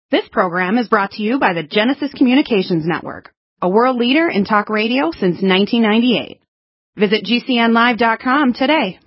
This program is brought to you by the Genesis Communications Network, a world leader in talk radio since 1998. Visit GCNlive.com today.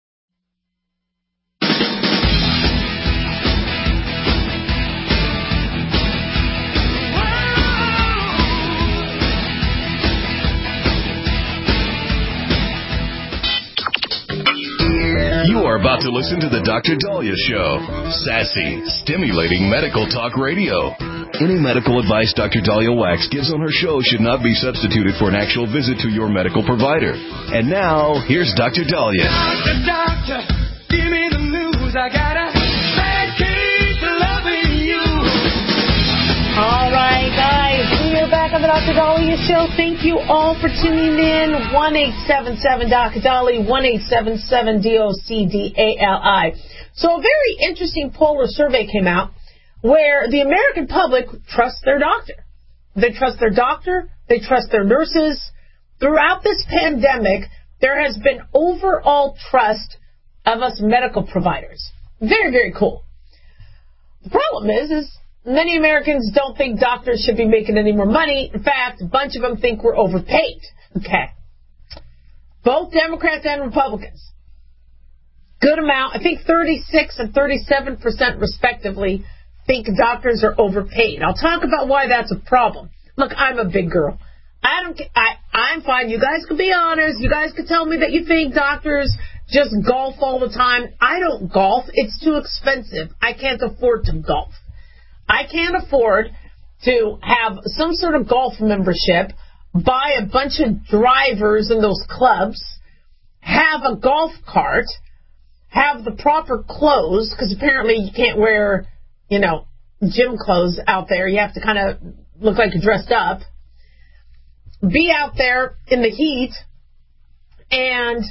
You are about to listen to the Dr. Daliah Show. Sassy, stimulating medical talk radio. Any medical advice Dr. Daliah Wax gives on her show should not be substituted for an actual visit to your medical provider. And now, here's Dr. Daliah. Doctor, give me the news. I got a bad case of loving you. All right, guys, we are back on the Dr. Daliah Show. Thank you all for tuning in. 1-877-Dr. Daliah, 1-877-DOCDALI. So a very interesting poll or survey came out where the American public trusts their doctor. They trust their doctor. They trust their nurses. Throughout this pandemic, there has been overall trust of us medical providers. Very, very cool. The problem is many Americans don't think doctors should be making any more money. In fact, a bunch of them think we're overpaid. Okay. Both Democrats and Republicans. Good amount. I think 36 and 37% respectively think doctors are overpaid. I'll talk about why that's a problem. Look, I'm a big girl. I'm fine. You guys can be honest. You guys can tell me that you think doctors just golf all the time. I don't golf. It's too expensive. I can't afford to golf. I can't afford to have some sort of golf membership, buy a bunch of drivers in those clubs, have a golf cart, have the proper clothes, because apparently you can't wear, gym clothes out there. You have to kind of look like you're dressed up. Be out there in the heat and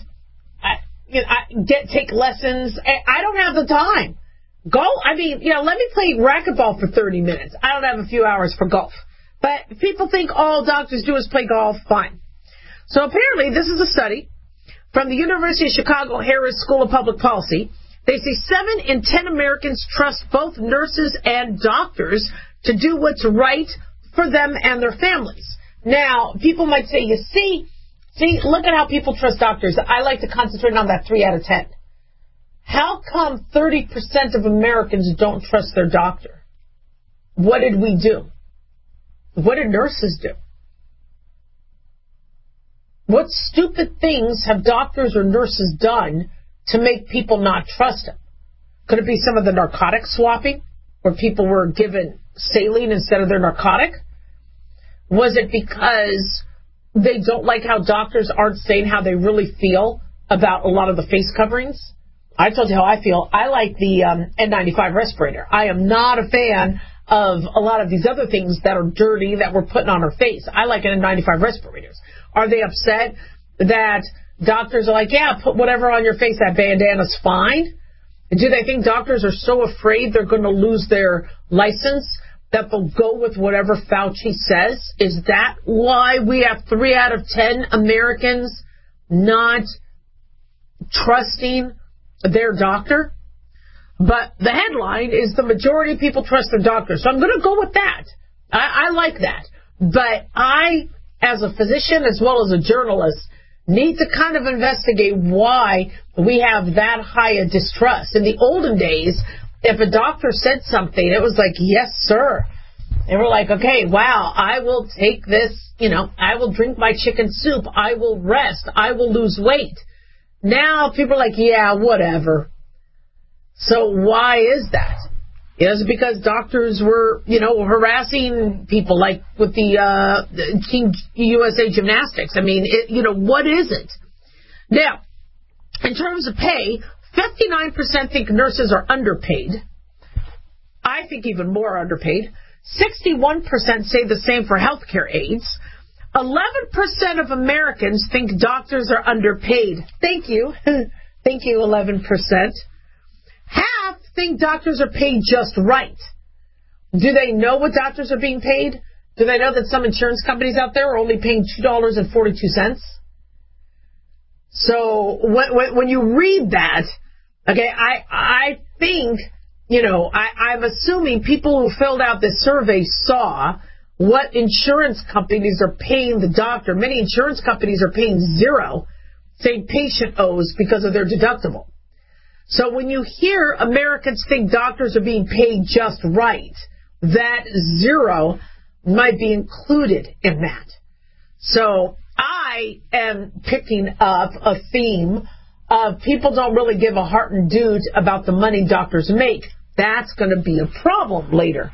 take lessons. I don't have the time. Let me play racquetball for 30 minutes. I don't have a few hours for golf. But if people think all doctors do is play golf, fine. So apparently this is a study from the University of Chicago Harris School of Public Policy. They say 7 in 10 Americans trust both nurses and doctors to do what's right for them and their families. Now, people might say, see, look at how people trust doctors. I like to concentrate on that 3 out of 10. How come 30% of Americans don't trust their doctor? What did we do? What did nurses do? What stupid things have doctors or nurses done to make people not trust them? Could it be some of the narcotic swapping, where people were given saline instead of their narcotic? Was it because they don't like how doctors aren't saying how they really feel about a lot of the face coverings? I told you how I feel. I like the N95 respirator. I am not a fan of a lot of these other things that are dirty that we're putting on our face. I like N95 respirators. Are they upset that doctors are like, yeah, put whatever on your face, that bandana's fine? Do they think doctors are so afraid they're going to lose their license that they'll go with whatever Fauci says? Is that why we have 3 out of 10 Americans not trusting their doctor? But the headline is the majority of people trust their doctor. So I'm going to go with that. I like that. But I, as a physician as well as a journalist, need to kind of investigate why we have that high a distrust. In the olden days, if a doctor said something, it was like, yes, sir. And we're like, okay, wow, I will take this, I will drink my chicken soup. I will rest. I will lose weight. Now people are like, yeah, whatever. So why is that? Is it because doctors were, harassing people like with the Team USA Gymnastics? I mean, what is it? Now, in terms of pay, 59% think nurses are underpaid. I think even more underpaid. 61% say the same for healthcare aides. 11% of Americans think doctors are underpaid. Thank you. Thank you, 11%. Half think doctors are paid just right. Do they know what doctors are being paid? Do they know that some insurance companies out there are only paying $2.42? So when you read that, okay, I think I'm assuming people who filled out this survey saw what insurance companies are paying the doctor. Many insurance companies are paying zero, saying patient owes because of their deductible. So when you hear Americans think doctors are being paid just right, that zero might be included in that. So I am picking up a theme of people don't really give a heart and dude about the money doctors make. That's going to be a problem later.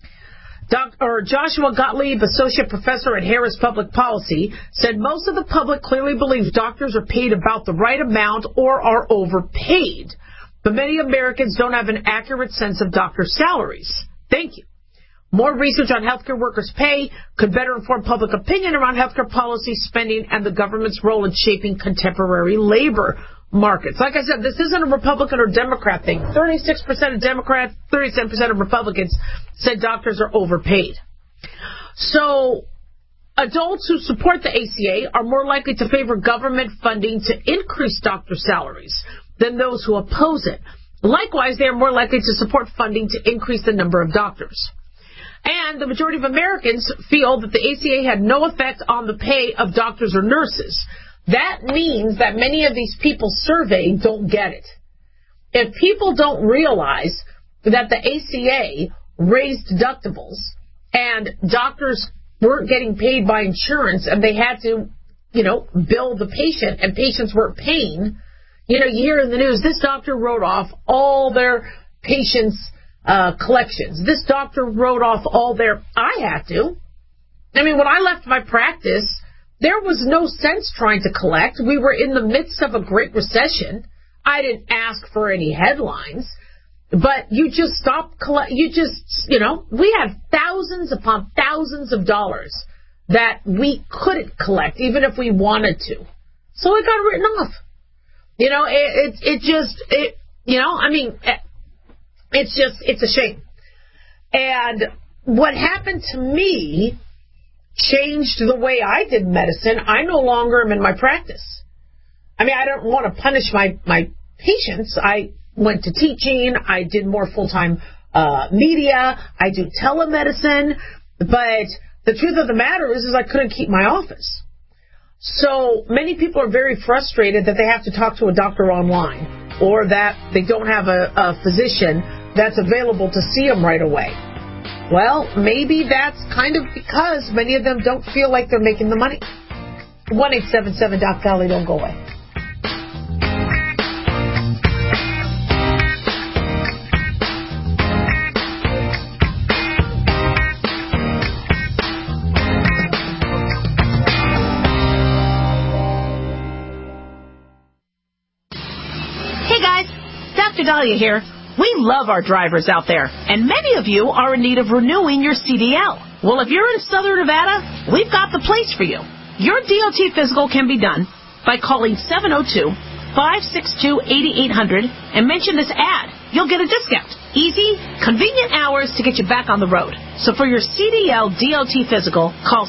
Dr. Joshua Gottlieb, associate professor at Harris Public Policy, said most of the public clearly believes doctors are paid about the right amount or are overpaid. But many Americans don't have an accurate sense of doctors' salaries. Thank you. More research on healthcare workers' pay could better inform public opinion around healthcare policy, spending, and the government's role in shaping contemporary labor markets. Like I said, this isn't a Republican or Democrat thing. 36% of Democrats, 37% of Republicans said doctors are overpaid. So adults who support the ACA are more likely to favor government funding to increase doctor salaries than those who oppose it. Likewise, they are more likely to support funding to increase the number of doctors. And the majority of Americans feel that the ACA had no effect on the pay of doctors or nurses. That means that many of these people surveyed don't get it. If people don't realize that the ACA raised deductibles and doctors weren't getting paid by insurance and they had to, bill the patient and patients weren't paying, you hear in the news, this doctor wrote off all their patients' collections. This doctor wrote off all their... I had to. When I left my practice, there was no sense trying to collect. We were in the midst of a great recession. I didn't ask for any headlines, but you just stopped we had thousands upon thousands of dollars that we couldn't collect, even if we wanted to. So it got written off. It's a shame. And what happened to me changed the way I did medicine. I no longer am in my practice. I don't want to punish my patients. I went to teaching. I did more full-time media. I do telemedicine. But the truth of the matter is I couldn't keep my office. So many people are very frustrated that they have to talk to a doctor online or that they don't have a physician that's available to see them right away. Well, maybe that's kind of because many of them don't feel like they're making the money. 1-877-DOC-GOLLY, don't go away. Hey guys, Dr. Dahlia here. We love our drivers out there, and many of you are in need of renewing your CDL. Well, if you're in Southern Nevada, we've got the place for you. Your DOT physical can be done by calling 702-562-8800 and mention this ad. You'll get a discount. Easy, convenient hours to get you back on the road. So for your CDL DOT physical, call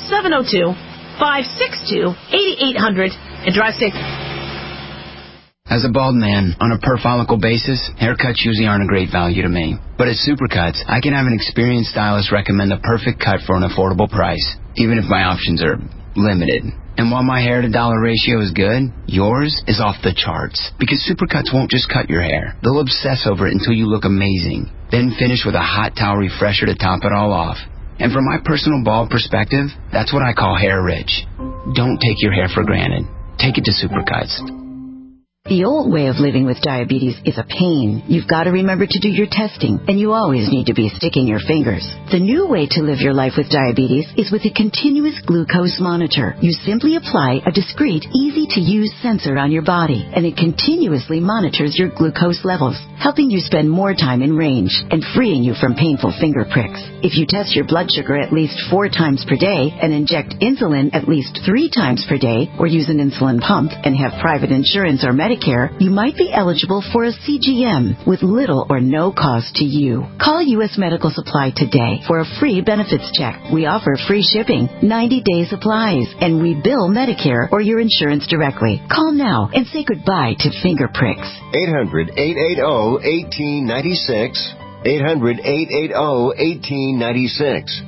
702-562-8800 and drive safe. As a bald man, on a per-follicle basis, haircuts usually aren't a great value to me. But at Supercuts, I can have an experienced stylist recommend the perfect cut for an affordable price, even if my options are limited. And while my hair-to-dollar ratio is good, yours is off the charts. Because Supercuts won't just cut your hair. They'll obsess over it until you look amazing. Then finish with a hot towel refresher to top it all off. And from my personal bald perspective, that's what I call hair rich. Don't take your hair for granted. Take it to Supercuts. The old way of living with diabetes is a pain. You've got to remember to do your testing, and you always need to be sticking your fingers. The new way to live your life with diabetes is with a continuous glucose monitor. You simply apply a discreet, easy-to-use sensor on your body, and it continuously monitors your glucose levels, helping you spend more time in range and freeing you from painful finger pricks. If you test your blood sugar at least 4 times per day and inject insulin at least 3 times per day, or use an insulin pump and have private insurance or Medicare, you might be eligible for a CGM with little or no cost to you. Call U.S. Medical Supply today for a free benefits check. We offer free shipping, 90-day supplies, and we bill Medicare or your insurance directly. Call now and say goodbye to finger pricks. 800-880-1896. 800-880-1896.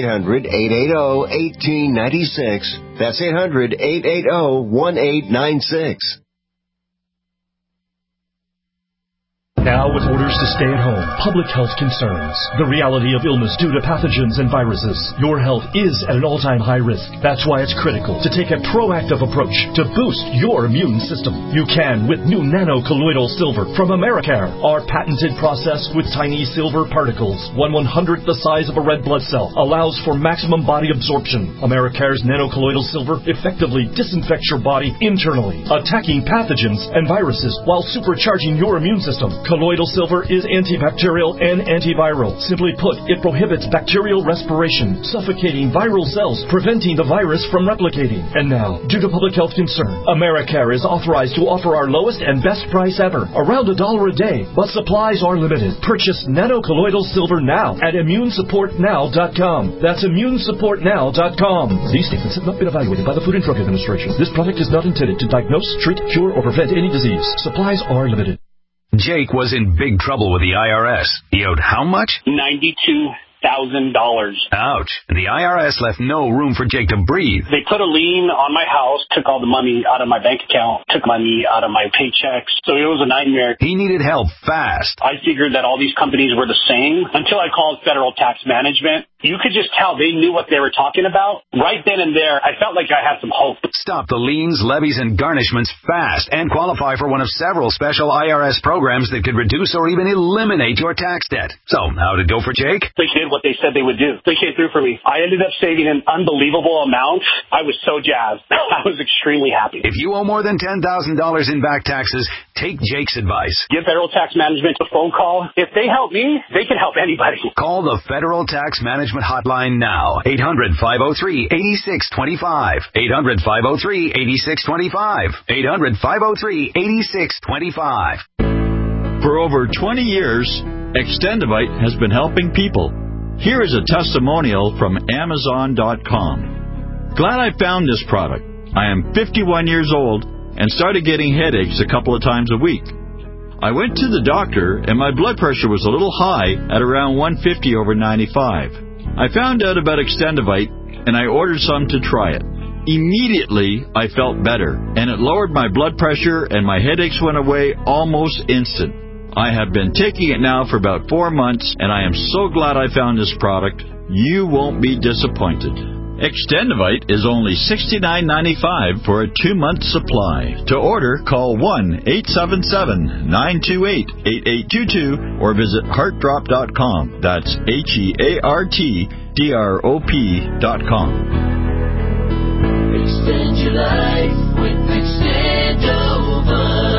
800-880-1896. That's 800-880-1896. Now, with orders to stay at home, public health concerns, the reality of illness due to pathogens and viruses, your health is at an all-time high risk. That's why it's critical to take a proactive approach to boost your immune system. You can with new nano-colloidal silver from Americare. Our patented process with tiny silver particles, 1/100th the size of a red blood cell, allows for maximum body absorption. Americare's nano-colloidal silver effectively disinfects your body internally, attacking pathogens and viruses while supercharging your immune system. Colloidal silver is antibacterial and antiviral. Simply put, it prohibits bacterial respiration, suffocating viral cells, preventing the virus from replicating. And now, due to public health concern, Americare is authorized to offer our lowest and best price ever, around $1 a day, but supplies are limited. Purchase nano-colloidal silver now at immunesupportnow.com. That's immunesupportnow.com. These statements have not been evaluated by the Food and Drug Administration. This product is not intended to diagnose, treat, cure, or prevent any disease. Supplies are limited. Jake was in big trouble with the IRS. He owed how much? $92,000. $1,000. Ouch. And the IRS left no room for Jake to breathe. They put a lien on my house, took all the money out of my bank account, took money out of my paychecks. So it was a nightmare. He needed help fast. I figured that all these companies were the same until I called Federal Tax Management. You could just tell they knew what they were talking about. Right then and there, I felt like I had some hope. Stop the liens, levies, and garnishments fast and qualify for one of several special IRS programs that could reduce or even eliminate your tax debt. So, how'd it go for Jake? They did what they said they would do. They came through for me. I ended up saving an unbelievable amount. I was so jazzed. I was extremely happy. If you owe more than $10,000 in back taxes, take Jake's advice. Give Federal Tax Management a phone call. If they help me, they can help anybody. Call the Federal Tax Management Hotline now. 800-503-8625. 800-503-8625. 800-503-8625. For over 20 years, Extendivite has been helping people. Here is a testimonial from Amazon.com. Glad I found this product. I am 51 years old and started getting headaches a couple of times a week. I went to the doctor and my blood pressure was a little high at around 150/95. I found out about Extendivite and I ordered some to try it. Immediately, I felt better and it lowered my blood pressure and my headaches went away almost instant. I have been taking it now for about 4 months and I am so glad I found this product. You won't be disappointed. Extendivite is only $69.95 for a 2-month supply. To order, call 1-877-928-8822 or visit heartdrop.com. That's HEARTDROP.com. Extend your life with Extendivite.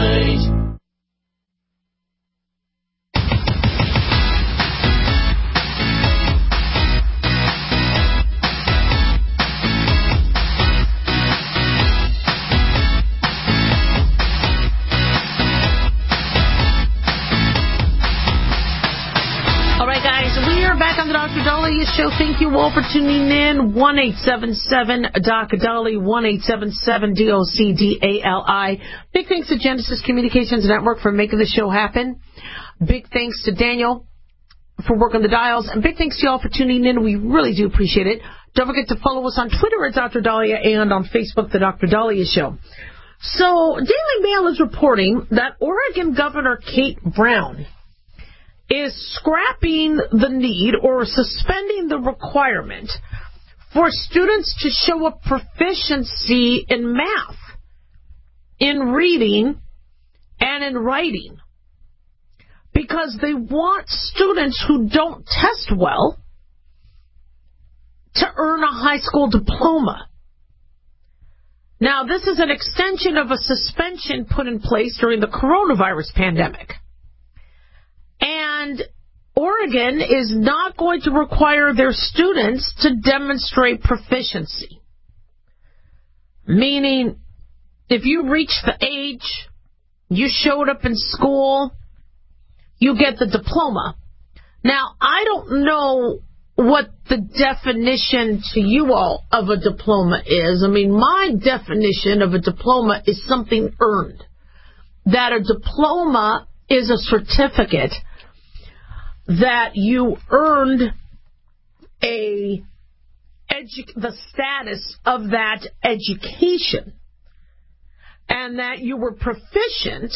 Back on the Dr. Daliah Show. Thank you all for tuning in. 1-877-DOC-DALI, 1-877-DOC-DALI. Big thanks to Genesis Communications Network for making the show happen. Big thanks to Daniel for working the dials. And big thanks to y'all for tuning in. We really do appreciate it. Don't forget to follow us on Twitter at Dr. Daliah and on Facebook, The Dr. Daliah Show. So, Daily Mail is reporting that Oregon Governor Kate Brown is scrapping the need or suspending the requirement for students to show a proficiency in math, in reading, and in writing, because they want students who don't test well to earn a high school diploma. Now, this is an extension of a suspension put in place during the coronavirus pandemic. And Oregon is not going to require their students to demonstrate proficiency. Meaning, if you reach the age, you showed up in school, you get the diploma. Now, I don't know what the definition to you all of a diploma is. I mean, my definition of a diploma is something earned. That a diploma is a certificate that you earned the status of that education, and that you were proficient,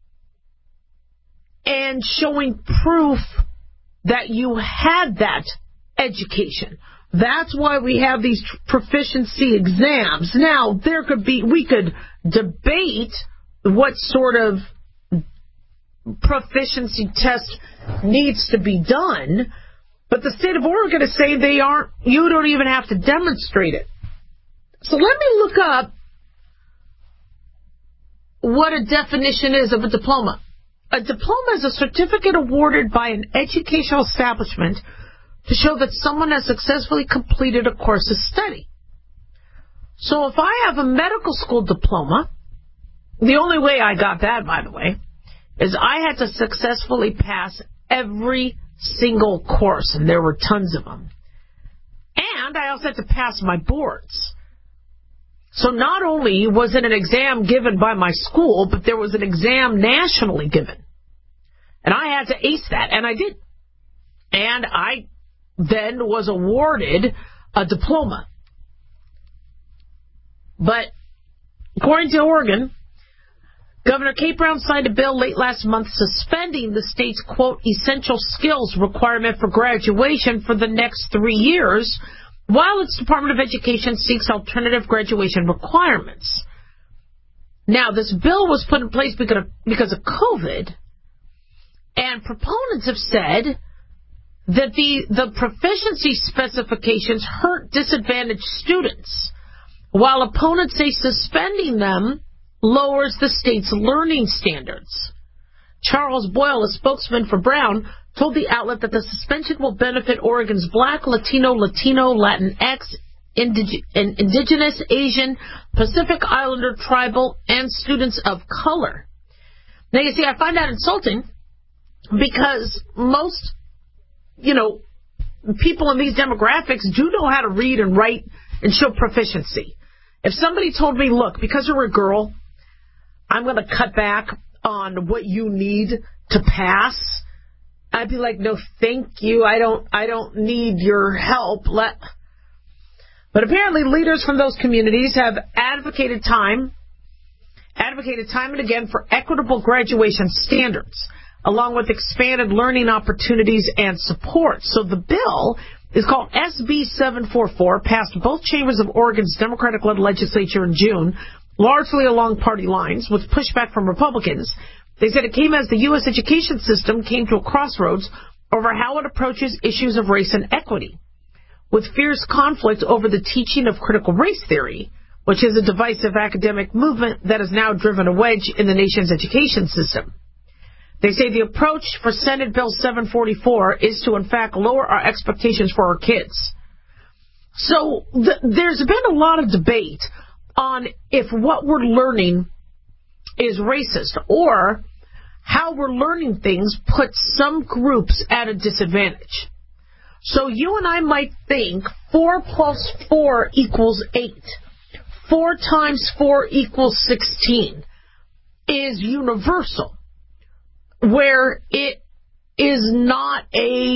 and showing proof that you had that education. That's why we have these proficiency exams. Now, we could debate what sort of proficiency test needs to be done, but the state of Oregon is saying you don't even have to demonstrate it. So let me look up what a definition is of a diploma. A diploma is a certificate awarded by an educational establishment to show that someone has successfully completed a course of study. So if I have a medical school diploma, the only way I got that, by the way, is I had to successfully pass every single course, and there were tons of them. And I also had to pass my boards. So not only was it an exam given by my school, but there was an exam nationally given. And I had to ace that, and I did. And I then was awarded a diploma. But according to Oregon, Governor Kate Brown signed a bill late last month suspending the state's, quote, essential skills requirement for graduation for the next 3 years, while its Department of Education seeks alternative graduation requirements. Now, this bill was put in place because of COVID, and proponents have said that the proficiency specifications hurt disadvantaged students, while opponents say suspending them lowers the state's learning standards. Charles Boyle, a spokesman for Brown, told the outlet that the suspension will benefit Oregon's Black, Latino, Latinx, Indigenous, Asian, Pacific Islander, tribal, and students of color. Now, you see, I find that insulting because most, people in these demographics do know how to read and write and show proficiency. If somebody told me, look, because you're a girl, I'm going to cut back on what you need to pass, I'd be like, no, thank you. I don't need your help. But apparently leaders from those communities have advocated time and again for equitable graduation standards, along with expanded learning opportunities and support. So the bill is called SB 744, passed both chambers of Oregon's Democratic-led legislature in June, largely along party lines, with pushback from Republicans. They said it came as the U.S. education system came to a crossroads over how it approaches issues of race and equity, with fierce conflict over the teaching of critical race theory, which is a divisive academic movement that has now driven a wedge in the nation's education system. They say the approach for Senate Bill 744 is to, in fact, lower our expectations for our kids. So there's been a lot of debate on if what we're learning is racist or how we're learning things puts some groups at a disadvantage. So you and I might think 4 plus 4 equals 8. 4 times 4 equals 16 is universal, where it is not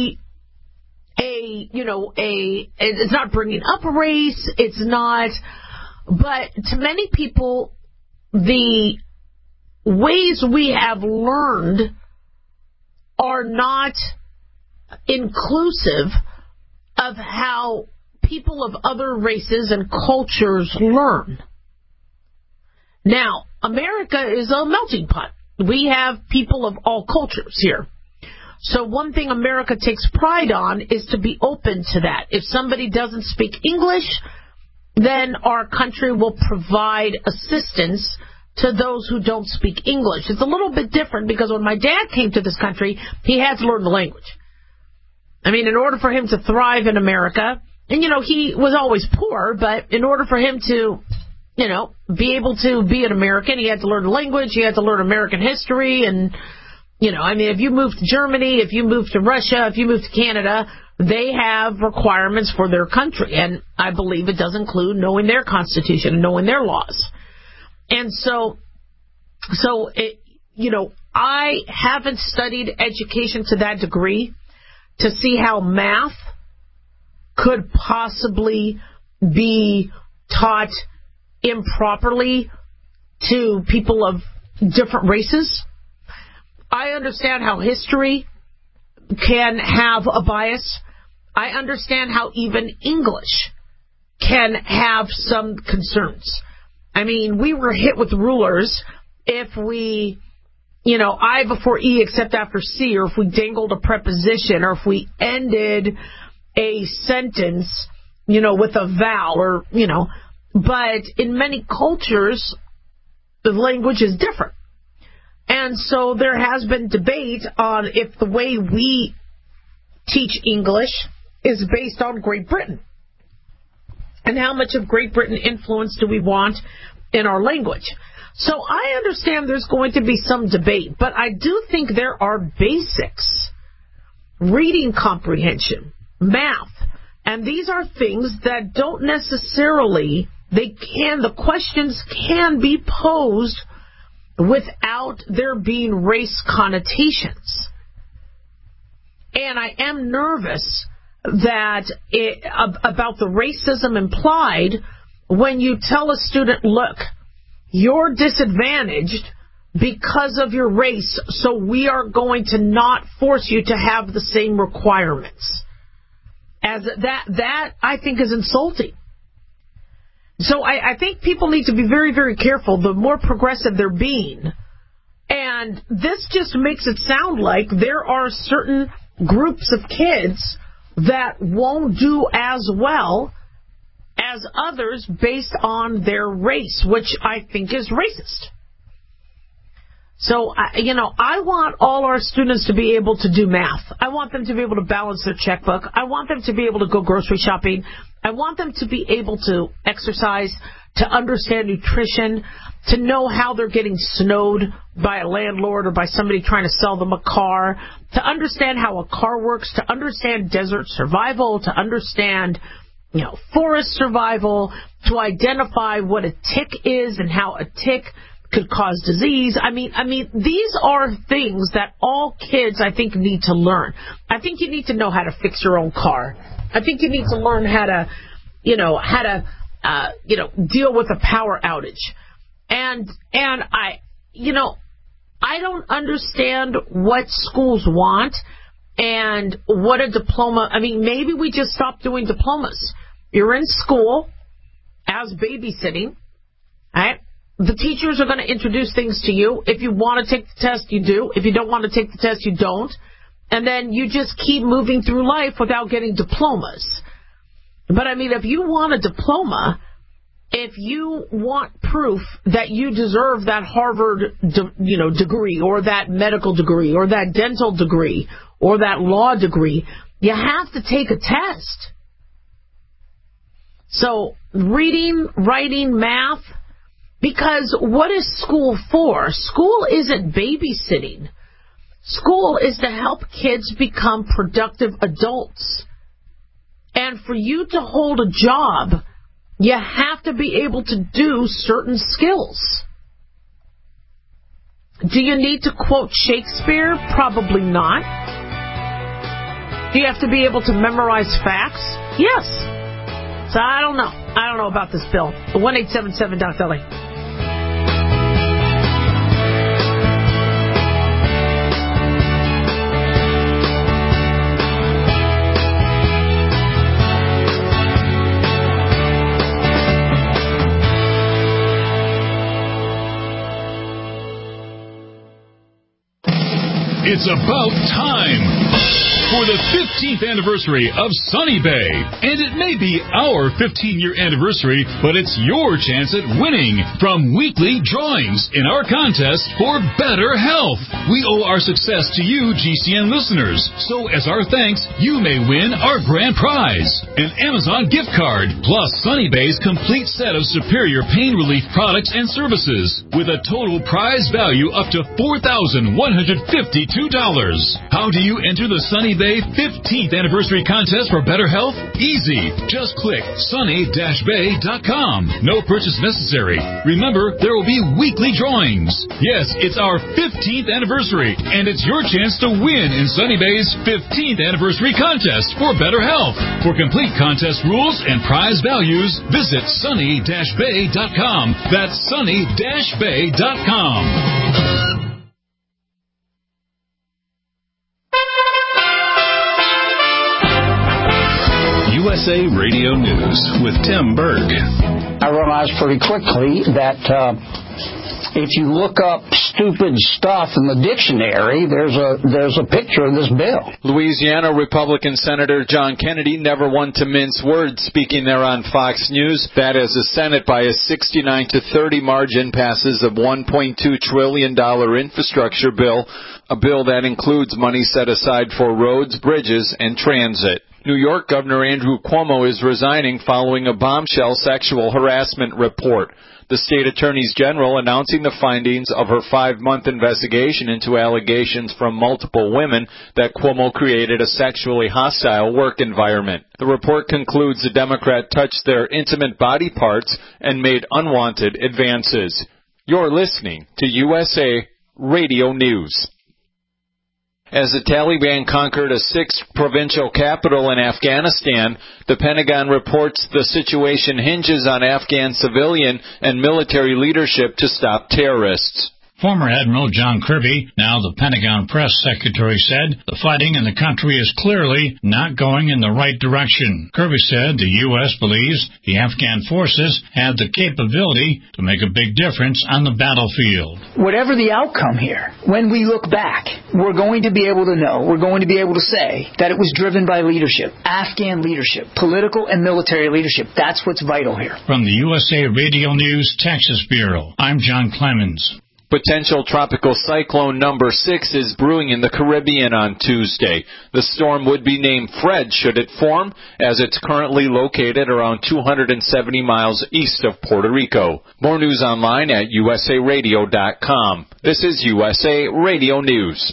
it's not bringing up a race, it's not, but to many people, the ways we have learned are not inclusive of how people of other races and cultures learn. Now, America is a melting pot. We have people of all cultures here. So one thing America takes pride on is to be open to that. If somebody doesn't speak English, then our country will provide assistance to those who don't speak English. It's a little bit different because when my dad came to this country, he had to learn the language. I mean, in order for him to thrive in America, and, he was always poor, but in order for him to, be able to be an American, he had to learn the language, he had to learn American history, and, if you move to Germany, if you move to Russia, if you move to Canada, they have requirements for their country, and I believe it does include knowing their constitution and knowing their laws. And so I haven't studied education to that degree, to see how math could possibly be taught improperly to people of different races. I understand how history can have a bias. I understand how even English can have some concerns. I mean, we were hit with rulers if we, I before E except after C, or if we dangled a preposition, or if we ended a sentence, with a vowel, or, but in many cultures, the language is different. And so there has been debate on if the way we teach English is based on Great Britain. And how much of Great Britain influence do we want in our language? So I understand there's going to be some debate, but I do think there are basics. Reading comprehension, math, and these are things that don't necessarily, the questions can be posed without there being race connotations. And I am nervous about the racism implied when you tell a student, look, you're disadvantaged because of your race, so we are going to not force you to have the same requirements. As that I think is insulting. So I think people need to be very, very careful the more progressive they're being. And this just makes it sound like there are certain groups of kids that won't do as well as others based on their race, which I think is racist. So, I want all our students to be able to do math. I want them to be able to balance their checkbook. I want them to be able to go grocery shopping. I want them to be able to exercise, to understand nutrition, to know how they're getting snowed by a landlord or by somebody trying to sell them a car, to understand how a car works, to understand desert survival, to understand, forest survival, to identify what a tick is and how a tick could cause disease. I mean, these are things that all kids, I think, need to learn. I think you need to know how to fix your own car. I think you need to learn how to deal with a power outage. And I don't understand what schools want and what a diploma. I mean, maybe we just stop doing diplomas. You're in school as babysitting, right? The teachers are going to introduce things to you. If you want to take the test, you do. If you don't want to take the test, you don't. And then you just keep moving through life without getting diplomas. But, if you want a diploma, if you want proof that you deserve that Harvard, degree, or that medical degree, or that dental degree, or that law degree, you have to take a test. So, reading, writing, math, because what is school for? School isn't babysitting. School is to help kids become productive adults. And for you to hold a job, you have to be able to do certain skills. Do you need to quote Shakespeare? Probably not. Do you have to be able to memorize facts? Yes. So I don't know. I don't know about this bill. 1-877-DOC-LA. It's about time for the 15th anniversary of Sunny Bay. And it may be our 15-year anniversary, but it's your chance at winning from weekly drawings in our contest for better health. We owe our success to you, GCN listeners. So as our thanks, you may win our grand prize, an Amazon gift card, plus Sunny Bay's complete set of superior pain relief products and services, with a total prize value up to $4,152. How do you enter the Sunny Bay 15th Anniversary Contest for Better Health? Easy. Just click sunny-bay.com. No purchase necessary. Remember, there will be weekly drawings. Yes, it's our 15th anniversary, and it's your chance to win in Sunny Bay's 15th Anniversary Contest for Better Health. For complete contest rules and prize values, visit sunny-bay.com. That's sunny-bay.com. USA Radio News with Tim Berg. I realized pretty quickly that if you look up stupid stuff in the dictionary, there's a picture of this bill. Louisiana Republican Senator John Kennedy never one to mince words, speaking there on Fox News, that as the Senate by a 69-30 margin passes a $1.2 trillion infrastructure bill, a bill that includes money set aside for roads, bridges, and transit. New York Governor Andrew Cuomo is resigning following a bombshell sexual harassment report. The state attorneys general announcing the findings of her 5-month investigation into allegations from multiple women that Cuomo created a sexually hostile work environment. The report concludes the Democrat touched their intimate body parts and made unwanted advances. You're listening to USA Radio News. As the Taliban conquered a 6th provincial capital in Afghanistan, the Pentagon reports the situation hinges on Afghan civilian and military leadership to stop terrorists. Former Admiral John Kirby, now the Pentagon press secretary, said the fighting in the country is clearly not going in the right direction. Kirby said the U.S. believes the Afghan forces have the capability to make a big difference on the battlefield. Whatever the outcome here, when we look back, we're going to be able to know, we're going to be able to say that it was driven by leadership, Afghan leadership, political and military leadership. That's what's vital here. From the USA Radio News Texas Bureau, I'm John Clemens. Potential tropical cyclone number 6 is brewing in the Caribbean on Tuesday. The storm would be named Fred should it form, as it's currently located around 270 miles east of Puerto Rico. More news online at usaradio.com. This is USA Radio News.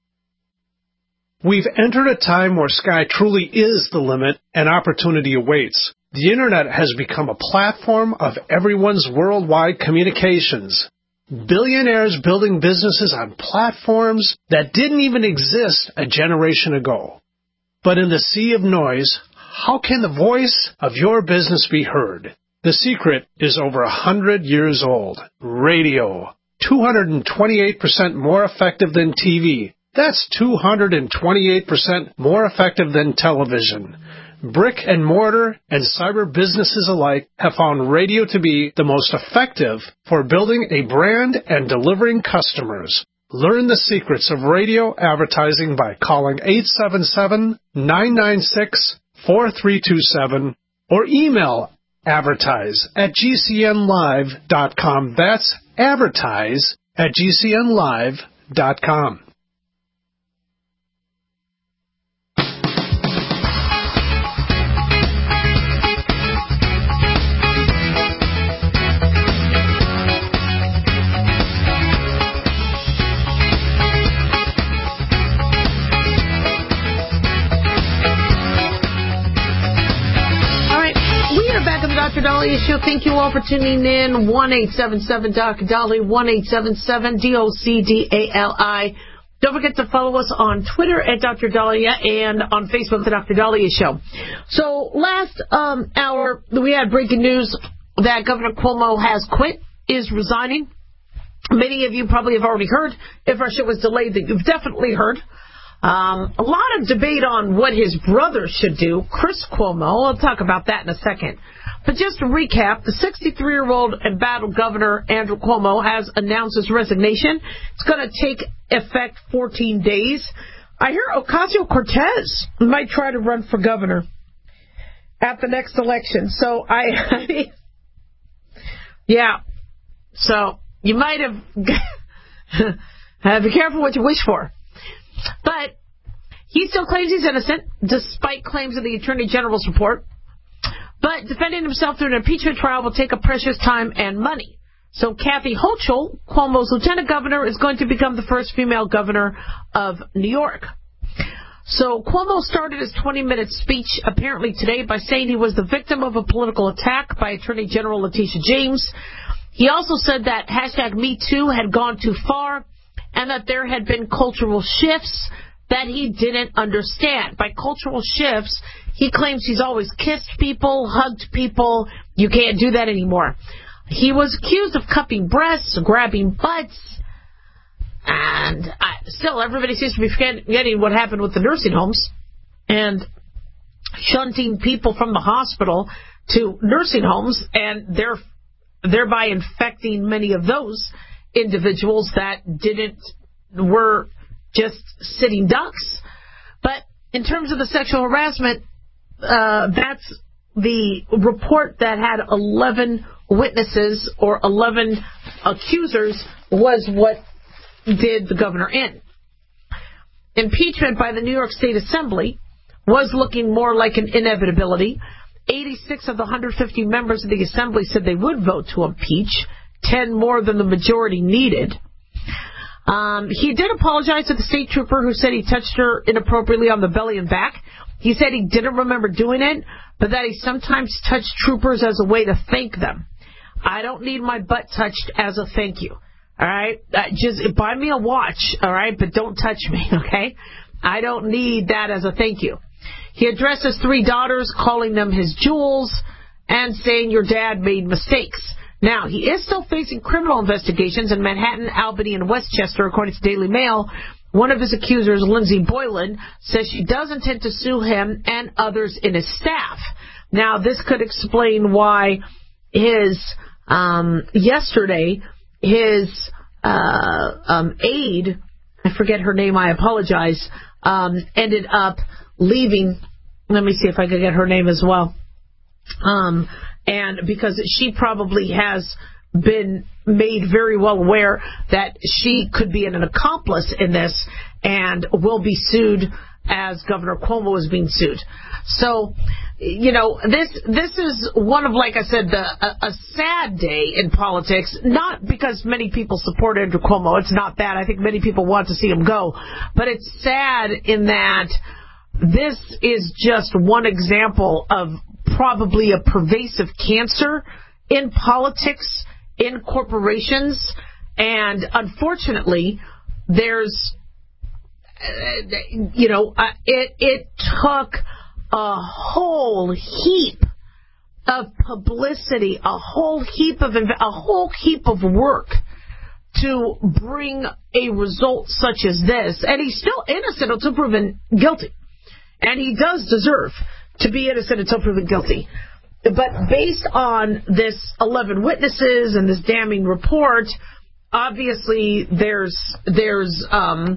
We've entered a time where sky truly is the limit and opportunity awaits. The Internet has become a platform of everyone's worldwide communications. Billionaires building businesses on platforms that didn't even exist a generation ago. But in the sea of noise, how can the voice of your business be heard? The secret is over 100 years old. Radio. 228% more effective than TV. That's 228% more effective than television. Brick and mortar and cyber businesses alike have found radio to be the most effective for building a brand and delivering customers. Learn the secrets of radio advertising by calling 877-996-4327 or email advertise@gcnlive.com. That's advertise@gcnlive.com. Dr. Dahlia Show. Thank you all for tuning in. 1-877-Dr. Dahlia, 1-877-DOCDALI. Don't forget to follow us on Twitter at Dr. Dahlia and on Facebook, The Dr. Dahlia Show. So last hour, we had breaking news that Governor Cuomo has quit, is resigning. Many of you probably have already heard. If our show was delayed, that you've definitely heard. A lot of debate on what his brother should do, Chris Cuomo. We'll talk about that in a second. But just to recap, the 63-year-old embattled Governor Andrew Cuomo has announced his resignation. It's going to take effect 14 days. I hear Ocasio-Cortez might try to run for governor at the next election. So yeah. So you might have be careful what you wish for. But he still claims he's innocent, despite claims in the Attorney General's report. But defending himself through an impeachment trial will take a precious time and money. So Kathy Hochul, Cuomo's lieutenant governor, is going to become the first female governor of New York. So Cuomo started his 20-minute speech apparently today by saying he was the victim of a political attack by Attorney General Letitia James. He also said that #MeToo had gone too far and that there had been cultural shifts that he didn't understand. By cultural shifts, he claims he's always kissed people, hugged people. You can't do that anymore. He was accused of cupping breasts, grabbing butts, and still everybody seems to be forgetting what happened with the nursing homes and shunting people from the hospital to nursing homes, and thereby infecting many of those individuals that were just sitting ducks. But in terms of the sexual harassment, that's the report that had 11 witnesses or 11 accusers was what did the governor in. Impeachment by the New York State Assembly was looking more like an inevitability. 86 of the 150 members of the Assembly said they would vote to impeach, 10 more than the majority needed. He did apologize to the state trooper who said he touched her inappropriately on the belly and back. He said he didn't remember doing it, but that he sometimes touched troopers as a way to thank them. I don't need my butt touched as a thank you. All right? Just buy me a watch, all right? But don't touch me, okay? I don't need that as a thank you. He addressed his 3 daughters, calling them his jewels, and saying your dad made mistakes. Now, he is still facing criminal investigations in Manhattan, Albany, and Westchester, according to Daily Mail. One of his accusers, Lindsay Boylan, says she does intend to sue him and others in his staff. Now, this could explain why yesterday, his aide, I forget her name, I apologize, ended up leaving. Let me see if I can get her name as well. And because she probably has been made very well aware that she could be an accomplice in this and will be sued as Governor Cuomo is being sued. So, this is one of, like I said, a sad day in politics, not because many people support Andrew Cuomo. It's not that. I think many people want to see him go. But it's sad in that this is just one example of probably a pervasive cancer in politics, in corporations, and unfortunately, there's, it took a whole heap of publicity, a whole heap of work to bring a result such as this, and he's still innocent until proven guilty, and he does deserve to be innocent until proven guilty. But based on this 11 witnesses and this damning report, obviously he's going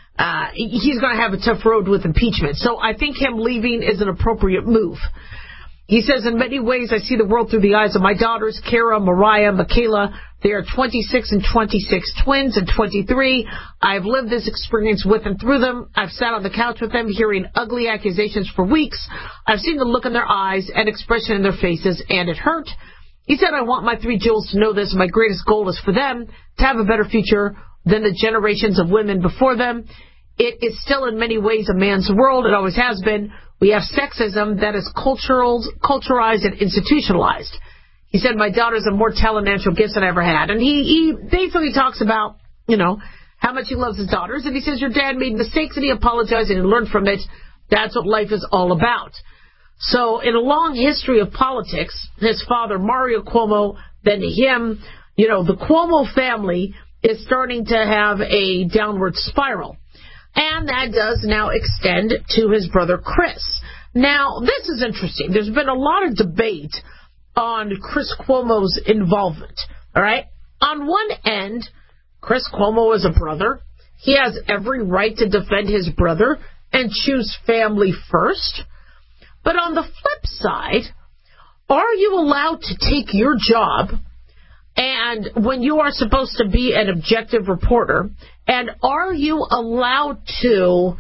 to have a tough road with impeachment. So I think him leaving is an appropriate move. He says, in many ways, I see the world through the eyes of my daughters, Kara, Mariah, Michaela. They are 26 and 26 twins and 23. I've lived this experience with and through them. I've sat on the couch with them, hearing ugly accusations for weeks. I've seen the look in their eyes and expression in their faces, and it hurt. He said, I want my 3 jewels to know this. My greatest goal is for them to have a better future than the generations of women before them. It is still in many ways a man's world. It always has been. We have sexism that is culturalized and institutionalized. He said, my daughters have more talent and natural gifts than I ever had. And he basically talks about, how much he loves his daughters. And he says, your dad made mistakes and he apologized and he learned from it. That's what life is all about. So in a long history of politics, his father, Mario Cuomo, then him, the Cuomo family is starting to have a downward spiral. And that does now extend to his brother Chris. Now, this is interesting. There's been a lot of debate on Chris Cuomo's involvement. All right? On one end, Chris Cuomo is a brother. He has every right to defend his brother and choose family first. But on the flip side, are you allowed to take your job and when you are supposed to be an objective reporter, and are you allowed to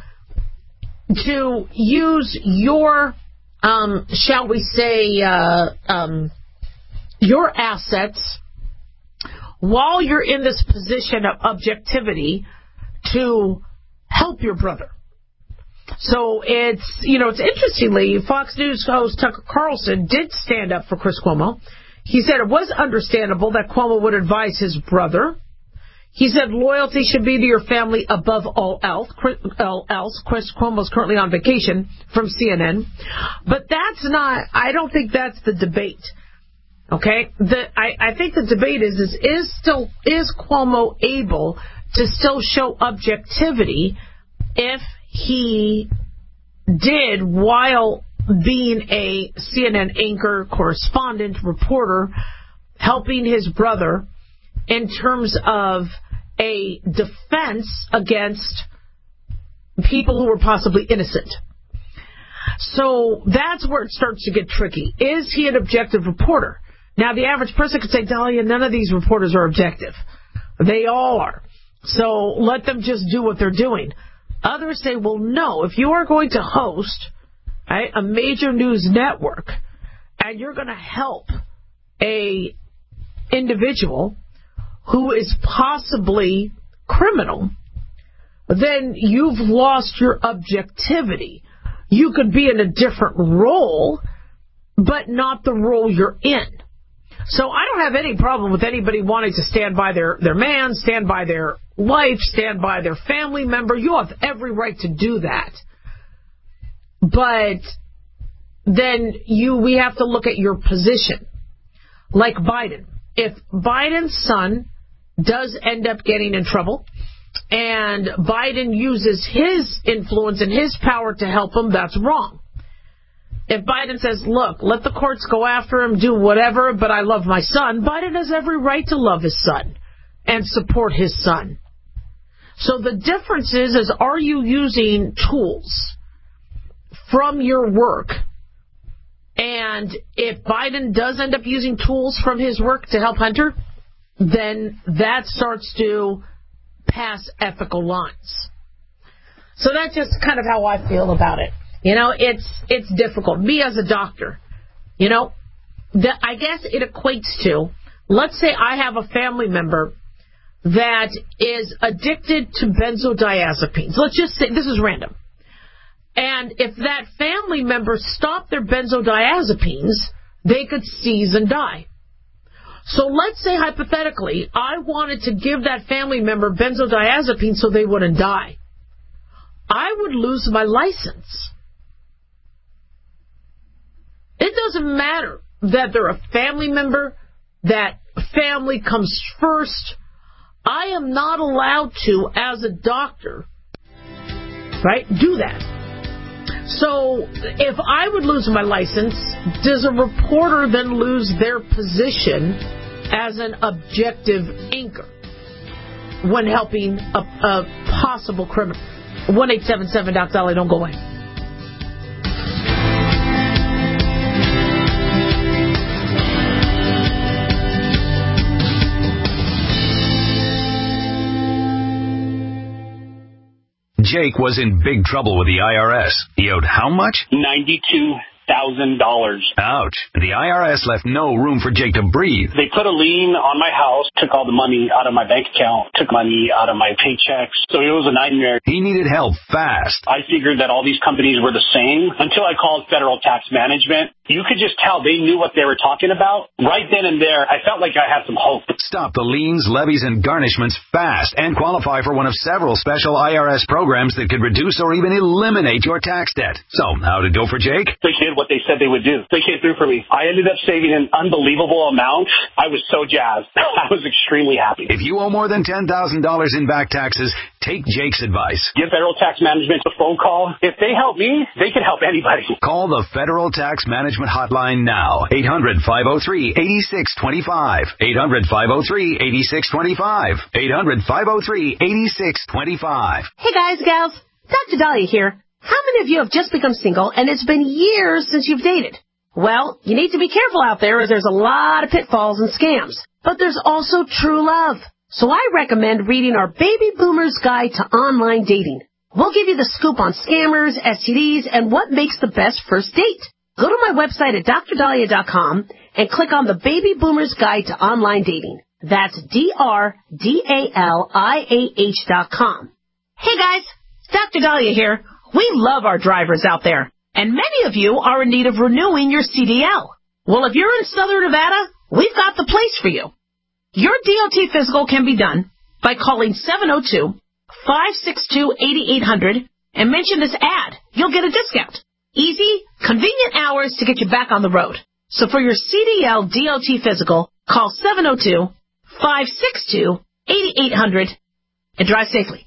use your, shall we say, your assets while you're in this position of objectivity to help your brother? So it's interestingly, Fox News host Tucker Carlson did stand up for Chris Cuomo. He said it was understandable that Cuomo would advise his brother. He said loyalty should be to your family above all else. Chris Cuomo's currently on vacation from CNN. But I don't think that's the debate. Okay? I think the debate is Cuomo able to still show objectivity if he did, while being a CNN anchor, correspondent, reporter, helping his brother in terms of a defense against people who were possibly innocent. So that's where it starts to get tricky. Is he an objective reporter? Now, the average person could say, Dahlia, none of these reporters are objective. They all are. So let them just do what they're doing. Others say, well, no, if you are going to host a major news network and you're going to help a individual who is possibly criminal, then you've lost your objectivity. You could be in a different role, but not the role you're in. So I don't have any problem with anybody wanting to stand by their man, stand by their wife, stand by their family member. You have every right to do that. But then we have to look at your position. Like Biden. If Biden's son does end up getting in trouble, and Biden uses his influence and his power to help him, that's wrong. If Biden says, look, let the courts go after him, do whatever, but I love my son, Biden has every right to love his son and support his son. So the difference is are you using tools from your work? And if Biden does end up using tools from his work to help Hunter, then that starts to pass ethical lines. So that's just kind of how I feel about it. It's difficult. Me as a doctor, I guess it equates to, let's say I have a family member that is addicted to benzodiazepines. Let's just say, this is random. And if that family member stopped their benzodiazepines, they could seize and die. So let's say, hypothetically, I wanted to give that family member benzodiazepines so they wouldn't die. I would lose my license. It doesn't matter that they're a family member, that family comes first. I am not allowed to, as a doctor, do that. So if I would lose my license, does a reporter then lose their position as an objective anchor when helping a possible criminal? 1-877-DOC-DOLLY, don't go away. Jake was in big trouble with the IRS. He owed how much? $92,000. Ouch. The IRS left no room for Jake to breathe. They put a lien on my house, took all the money out of my bank account, took money out of my paychecks. So it was a nightmare. He needed help fast. I figured that all these companies were the same until I called Federal Tax Management. You could just tell they knew what they were talking about. Right then and there, I felt like I had some hope. Stop the liens, levies, and garnishments fast and qualify for one of several special IRS programs that could reduce or even eliminate your tax debt. So, how did it go for Jake? They did what they said they would do. They came through for me. I ended up saving an unbelievable amount. I was so jazzed. I was extremely happy. If you owe more than $10,000 in back taxes, take Jake's advice. Give Federal Tax Management a phone call. If they help me, they can help anybody. Call the Federal Tax Management hotline now. 800-503-8625. 800-503-8625. 800-503-8625. Hey guys, gals. Dr. Dahlia here. How many of you have just become single and it's been years since you've dated? Well, you need to be careful out there as there's a lot of pitfalls and scams. But there's also true love. So I recommend reading our Baby Boomer's Guide to Online Dating. We'll give you the scoop on scammers, STDs, and what makes the best first date. Go to my website at drdahlia.com and click on the Baby Boomer's Guide to Online Dating. That's DRDALIAH.com. Hey guys, Dr. Dahlia here. We love our drivers out there, and many of you are in need of renewing your CDL. Well, if you're in Southern Nevada, we've got the place for you. Your DOT physical can be done by calling 702-562-8800 and mention this ad. You'll get a discount. Easy, convenient hours to get you back on the road. So for your CDL DOT physical, call 702-562-8800 and drive safely.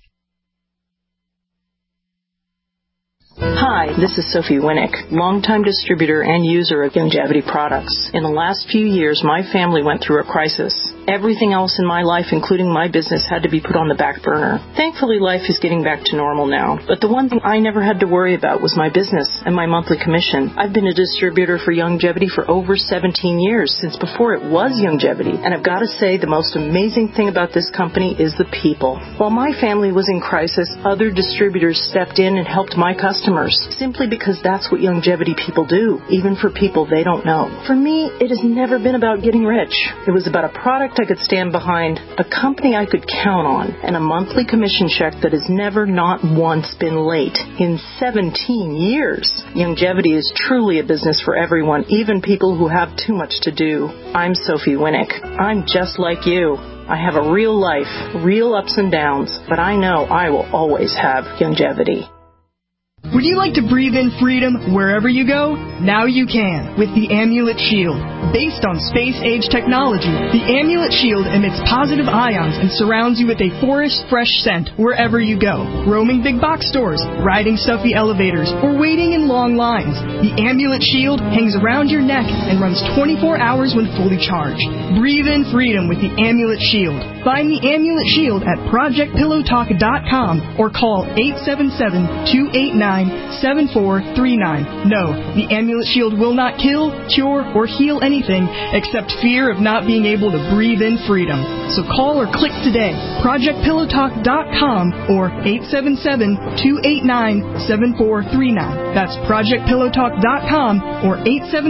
Hi, this is Sophie Winnick, longtime distributor and user of Youngevity products. In the last few years, my family went through a crisis. Everything else in my life, including my business, had to be put on the back burner. Thankfully, life is getting back to normal now. But the one thing I never had to worry about was my business and my monthly commission. I've been a distributor for Youngevity for over 17 years, since before it was Youngevity. And I've got to say, the most amazing thing about this company is the people. While my family was in crisis, other distributors stepped in and helped my customers, simply because that's what Youngevity people do, even for people they don't know. For me, it has never been about getting rich. It was about a product I could stand behind, a company I could count on, and a monthly commission check that has never not once been late in 17 years. Youngevity is truly a business for everyone, even people who have too much to do. I'm Sophie Winnick. I'm just like you. I have a real life, real ups and downs, but I know I will always have Youngevity. Would you like to breathe in freedom wherever you go? Now you can with the Amulet Shield. Based on space-age technology, the Amulet Shield emits positive ions and surrounds you with a forest-fresh scent wherever you go. Roaming big box stores, riding stuffy elevators, or waiting in long lines, the Amulet Shield hangs around your neck and runs 24 hours when fully charged. Breathe in freedom with the Amulet Shield. Find the Amulet Shield at ProjectPillowTalk.com or call 877-289-7439. No, the Amulet Shield will not kill, cure, or heal anything except fear of not being able to breathe in freedom. So call or click today, ProjectPillowTalk.com or 877-289-7439. That's ProjectPillowTalk.com or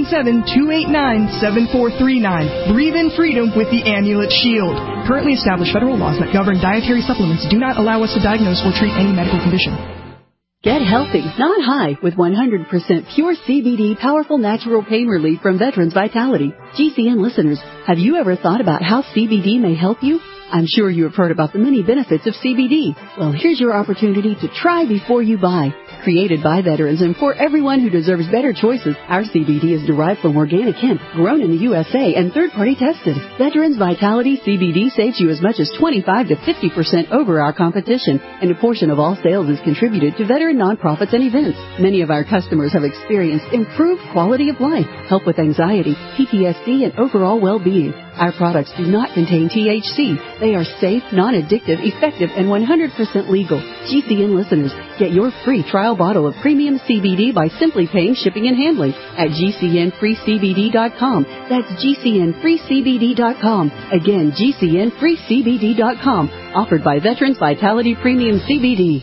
877-289-7439. Breathe in freedom with the Amulet Shield. Currently established federal laws that govern dietary supplements do not allow us to diagnose or treat any medical condition. Get healthy, not high, with 100% pure CBD powerful natural pain relief from Veterans Vitality. GCN listeners, have you ever thought about how CBD may help you? I'm sure you have heard about the many benefits of CBD. Well, here's your opportunity to try before you buy. Created by veterans and for everyone who deserves better choices, our CBD is derived from organic hemp, grown in the USA, and third-party tested. Veterans Vitality CBD saves you as much as 25 to 50% over our competition, and a portion of all sales is contributed to veteran nonprofits and events. Many of our customers have experienced improved quality of life, help with anxiety, PTSD, and overall well-being. Our products do not contain THC. They are safe, non-addictive, effective, and 100% legal. GCN listeners, get your free trial bottle of premium CBD by simply paying shipping and handling at GCNFreeCBD.com. That's GCNFreeCBD.com. Again, GCNFreeCBD.com. Offered by Veterans Vitality Premium CBD.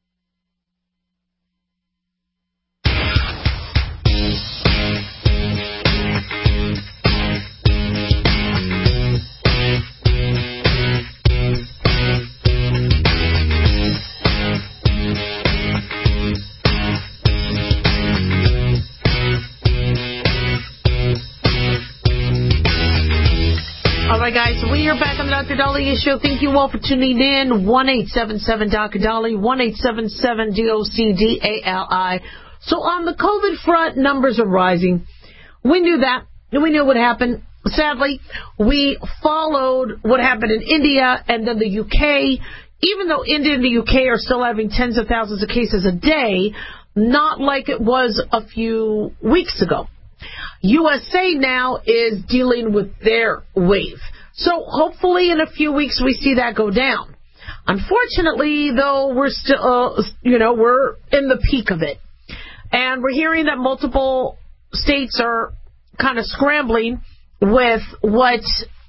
All right, guys, we are back on the Dr. Daliah Show. Thank you all for tuning in. 1-877-Dr. 1-877-DOCDALI. So on the COVID front, numbers are rising. We knew that. We knew what happened. Sadly, we followed what happened in India and then the UK. Even though India and the UK are still having tens of thousands of cases a day, not like it was a few weeks ago. USA now is dealing with their wave. So hopefully in a few weeks we see that go down. Unfortunately, though, we're still, we're in the peak of it. And we're hearing that multiple states are kind of scrambling with with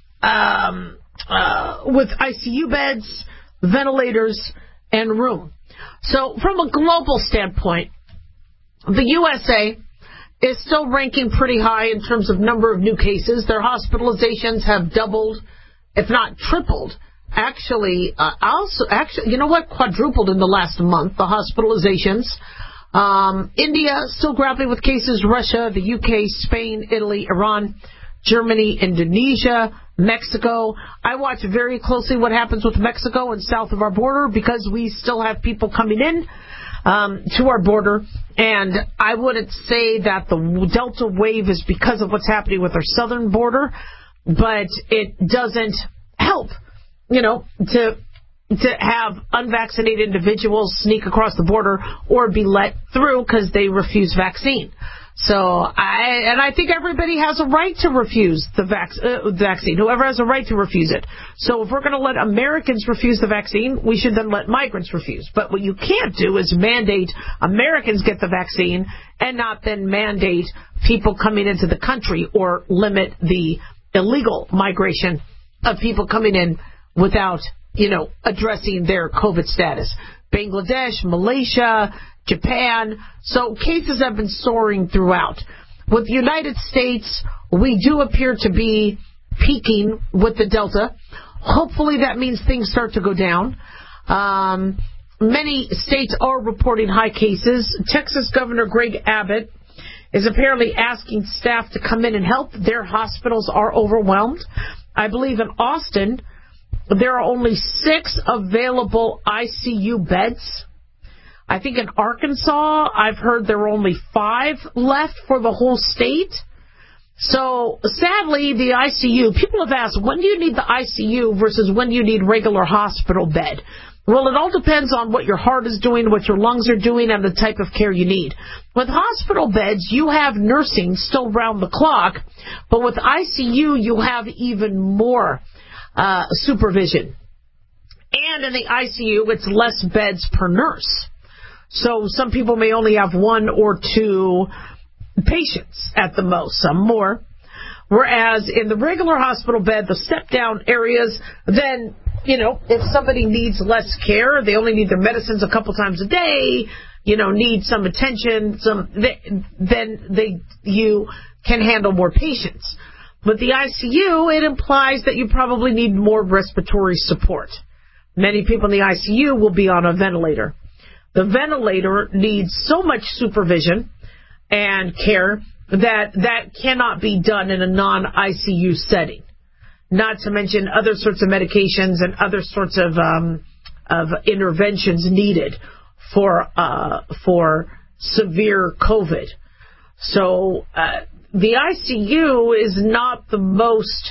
ICU beds, ventilators, and room. So from a global standpoint, the USA is still ranking pretty high in terms of number of new cases. Their hospitalizations have doubled, if not tripled. Actually, quadrupled in the last month, the hospitalizations. India still grappling with cases. Russia, the UK, Spain, Italy, Iran, Germany, Indonesia, Mexico. I watch very closely what happens with Mexico and south of our border because we still have people coming in to our border. And I wouldn't say that the Delta wave is because of what's happening with our southern border, but it doesn't help, to have unvaccinated individuals sneak across the border or be let through because they refuse vaccine. So I think everybody has a right to refuse the vaccine. Whoever has a right to refuse it. So if we're going to let Americans refuse the vaccine, we should then let migrants refuse. But what you can't do is mandate Americans get the vaccine and not then mandate people coming into the country or limit the illegal migration of people coming in without, addressing their COVID status. Bangladesh, Malaysia, Japan. So cases have been soaring throughout. With the United States, we do appear to be peaking with the Delta. Hopefully that means things start to go down. Many states are reporting high cases. Texas Governor Greg Abbott is apparently asking staff to come in and help. Their hospitals are overwhelmed. I believe in Austin, there are only 6 available ICU beds. I think in Arkansas, I've heard there are only 5 left for the whole state. So, sadly, the ICU, people have asked, when do you need the ICU versus when do you need regular hospital bed? Well, it all depends on what your heart is doing, what your lungs are doing, and the type of care you need. With hospital beds, you have nursing still round the clock, but with ICU, you have even more supervision. And in the ICU, it's less beds per nurse. So some people may only have 1 or 2 patients at the most, some more. Whereas in the regular hospital bed, the step-down areas, then, if somebody needs less care, they only need their medicines a couple times a day, need some attention, then you can handle more patients. With the ICU, it implies that you probably need more respiratory support. Many people in the ICU will be on a ventilator. The ventilator needs so much supervision and care that cannot be done in a non-ICU setting. Not to mention other sorts of medications and other sorts of interventions needed for severe COVID. So the ICU is not the most.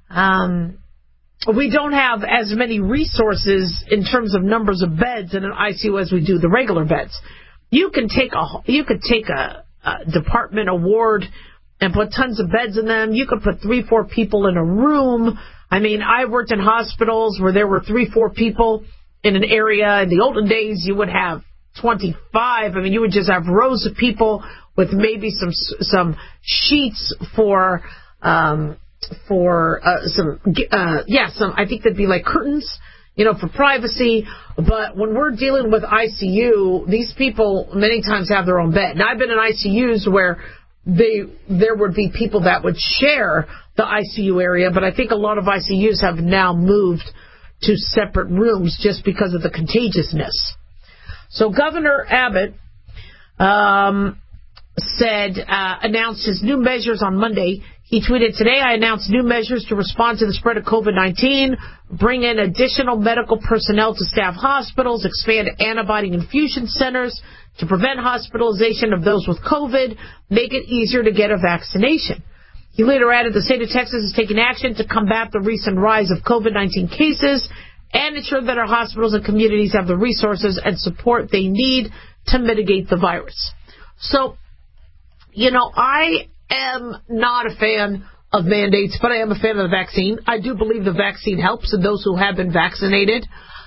We don't have as many resources in terms of numbers of beds in an ICU as we do the regular beds. You could take a department, a ward, and put tons of beds in them. You could put 3-4 people in a room. I mean, I worked in hospitals where there were 3-4 people in an area. In the olden days, you would have 25. I mean, you would just have rows of people with maybe some sheets for some I think that'd be like curtains, for privacy. But when we're dealing with ICU, these people many times have their own bed. Now, I've been in ICUs where there would be people that would share the ICU area, but I think a lot of ICUs have now moved to separate rooms just because of the contagiousness. So Governor Abbott announced his new measures on Monday. He tweeted, "Today I announced new measures to respond to the spread of COVID-19, bring in additional medical personnel to staff hospitals, expand antibody infusion centers to prevent hospitalization of those with COVID, make it easier to get a vaccination." He later added, "The state of Texas is taking action to combat the recent rise of COVID-19 cases and ensure that our hospitals and communities have the resources and support they need to mitigate the virus." So, I am not a fan of mandates, but I am a fan of the vaccine. I do believe the vaccine helps, and those who have been vaccinated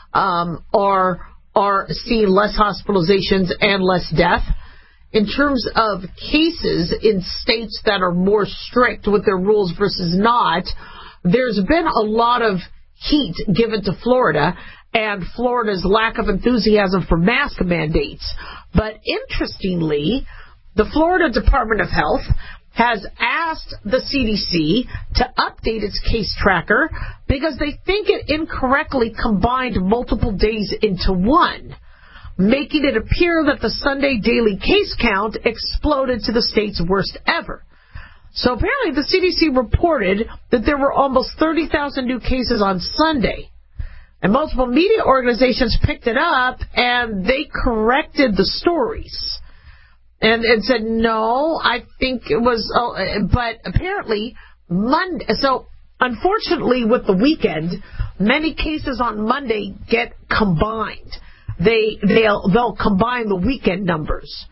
are seeing less hospitalizations and less death. In terms of cases in states that are more strict with their rules versus not, there's been a lot of heat given to Florida and Florida's lack of enthusiasm for mask mandates. But interestingly, the Florida Department of Health has asked the CDC to update its case tracker because they think it incorrectly combined multiple days into one. making it appear that the Sunday daily case count exploded to the state's worst ever. So apparently the CDC reported that there were almost 30,000 new cases on Sunday. And multiple media organizations picked it up, and they corrected the stories. And said, no, I think it was, but apparently Monday. So unfortunately with the weekend, many cases on Monday get combined. They'll combine the weekend numbers.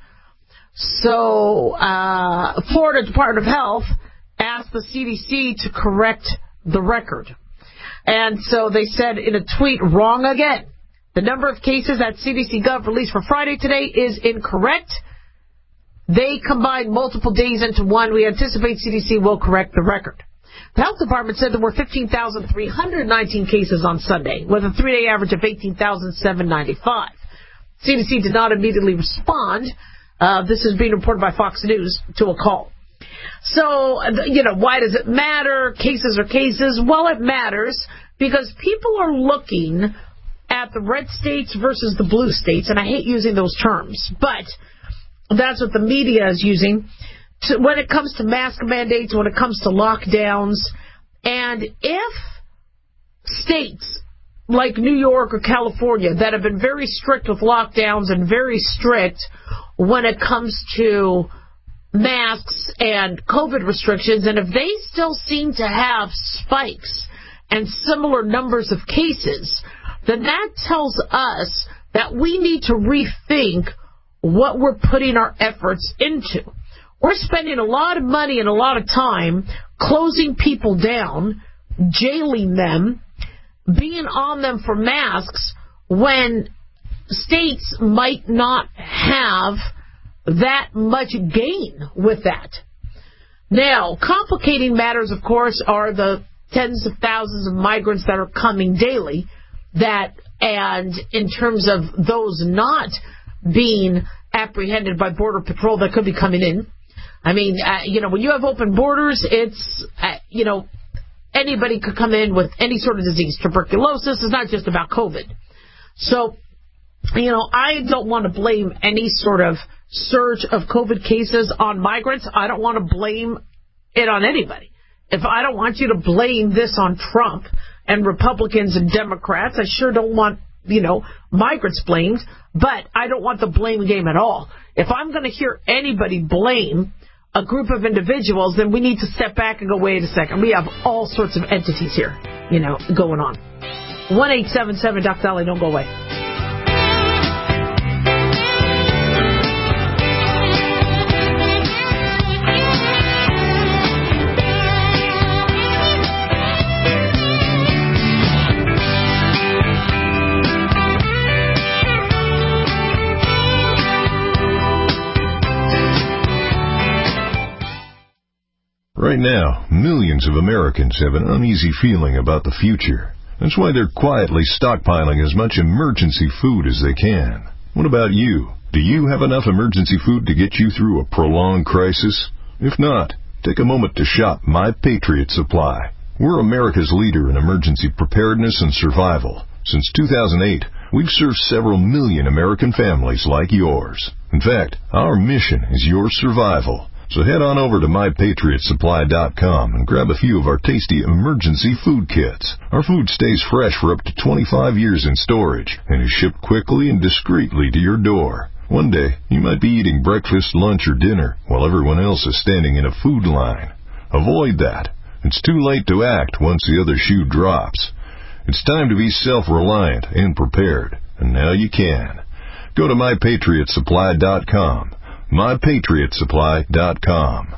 So Florida Department of Health asked the CDC to correct the record. And so they said in a tweet, wrong again. The number of cases that CDC Gov released for Friday today is incorrect. They combined multiple days into one. We anticipate CDC will correct the record. The health department said there were 15,319 cases on Sunday, with a 3-day average of 18,795. CDC did not immediately respond. This is being reported by Fox News to a call. So, why does it matter? Cases are cases. Well, it matters because people are looking at the red states versus the blue states, and I hate using those terms, but that's what the media is using when it comes to mask mandates, when it comes to lockdowns. And if states like New York or California that have been very strict with lockdowns and very strict when it comes to masks and COVID restrictions, and if they still seem to have spikes and similar numbers of cases, then that tells us that we need to rethink what we're putting our efforts into. We're spending a lot of money and a lot of time closing people down, jailing them, being on them for masks when states might not have that much gain with that. Now, complicating matters, of course, are the tens of thousands of migrants that are coming daily, and in terms of those not being apprehended by Border Patrol that could be coming in. I mean, when you have open borders, it's, anybody could come in with any sort of disease. Tuberculosis is not just about COVID. So, I don't want to blame any sort of surge of COVID cases on migrants. I don't want to blame it on anybody. If I don't want you to blame this on Trump and Republicans and Democrats, I sure don't want, migrants blamed, but I don't want the blame game at all. If I'm going to hear anybody blame a group of individuals, then we need to step back and go, wait a second. We have all sorts of entities here, going on. 1-877 Dr. Dolly, don't go away. Right now, millions of Americans have an uneasy feeling about the future. That's why they're quietly stockpiling as much emergency food as they can. What about you? Do you have enough emergency food to get you through a prolonged crisis? If not, take a moment to shop My Patriot Supply. We're America's leader in emergency preparedness and survival. Since 2008, we've served several million American families like yours. In fact, our mission is your survival. So head on over to MyPatriotSupply.com and grab a few of our tasty emergency food kits. Our food stays fresh for up to 25 years in storage and is shipped quickly and discreetly to your door. One day, you might be eating breakfast, lunch, or dinner while everyone else is standing in a food line. Avoid that. It's too late to act once the other shoe drops. It's time to be self-reliant and prepared, and now you can. Go to MyPatriotSupply.com. MyPatriotSupply.com.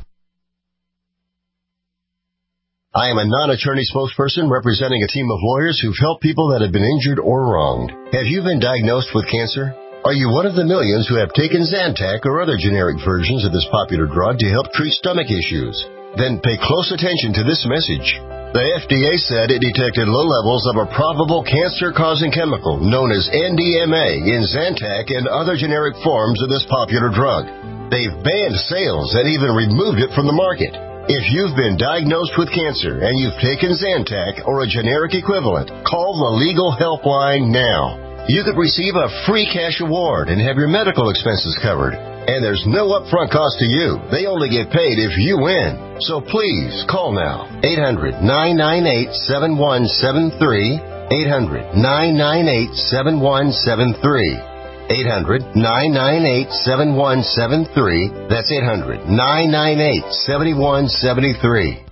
I am a non-attorney spokesperson representing a team of lawyers who've helped people that have been injured or wronged. Have you been diagnosed with cancer? Are you one of the millions who have taken Zantac or other generic versions of this popular drug to help treat stomach issues? Then pay close attention to this message. The FDA said it detected low levels of a probable cancer-causing chemical known as NDMA in Zantac and other generic forms of this popular drug. They've banned sales and even removed it from the market. If you've been diagnosed with cancer and you've taken Zantac or a generic equivalent, call the legal helpline now. You could receive a free cash award and have your medical expenses covered. And there's no upfront cost to you. They only get paid if you win. So please call now. 800-998-7173. 800-998-7173. 800-998-7173. That's 800-998-7173.